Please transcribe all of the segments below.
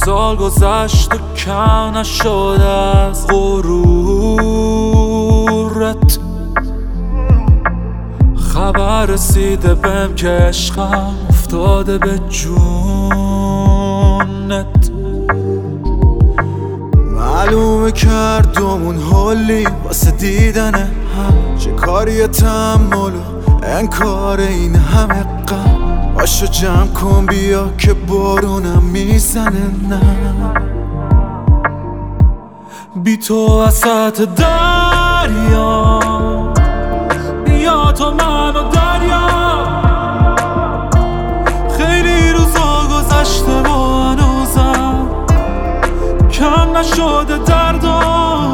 سال گذشت و کم نشد از غرورت. خبر رسیده بهم که عشقم افتاده به جونت. معلومه کردمون حالی واسه دیدنه هم، چه کاری تحمل و انکار این همه غم. باشو جمع کن بیا که بارونم میزنه نه. بی تو وسط دریا، بیا تو من و دریا. خیلی روزا گذشته و هنوزم کم نشده دردم.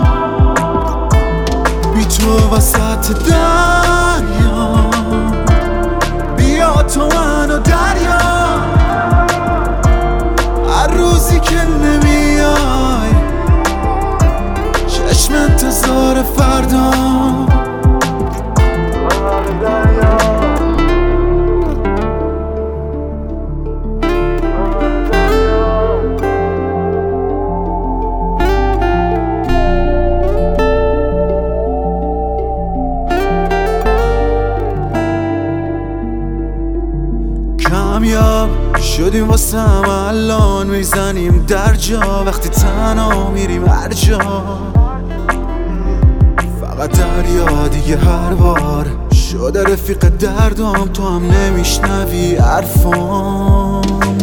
بی تو وسط دریا، بیا تو من و دریا. هر روزی که نمیای چشم انتظار فردا. کامیاب شدیم واسه هم الان میزنیم در جا. وقتی تنها میریم هر جا فقط دریا دیگه هر بار شده رفیق دردم. تو هم نمیشنوی حرفامو.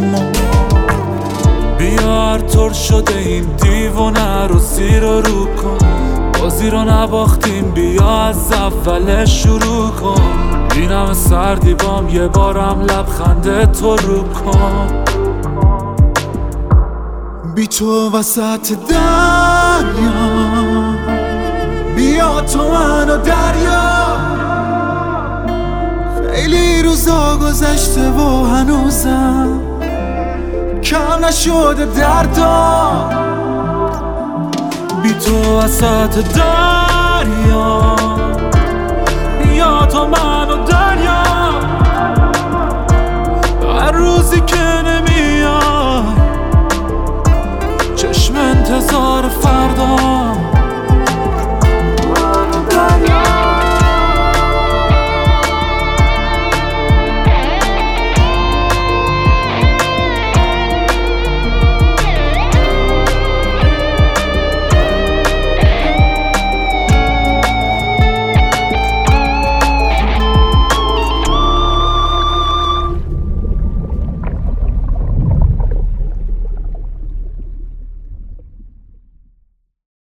بیا هر طور شده این دیوانه رو زیر و رو کن. بازی رو نباختیم بیا از اول شروع کن. این همه سردی بام یه بارم لبخنده تو رو کن. بی تو وسط دریا، بیا تو من و دریا. خیلی روزا گذشته و هنوزم کم نشده دردم. بی تو وسط دریا، بیا تو من و دریا.